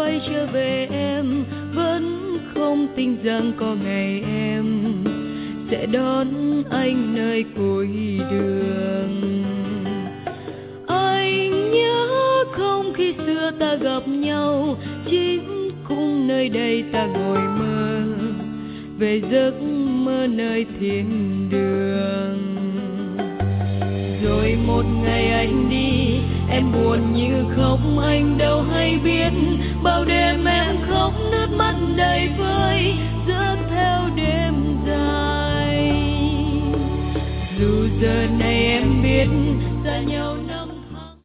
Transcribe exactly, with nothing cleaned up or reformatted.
quay trở về em, vẫn không tin rằng có ngày em sẽ đón anh nơi cuối đường. Anh nhớ không khi xưa ta gặp nhau, chính cũng nơi đây ta ngồi mơ về giấc mơ nơi thiên đường. Rồi một ngày anh đi, em buồn như khóc, anh đâu hay biết bao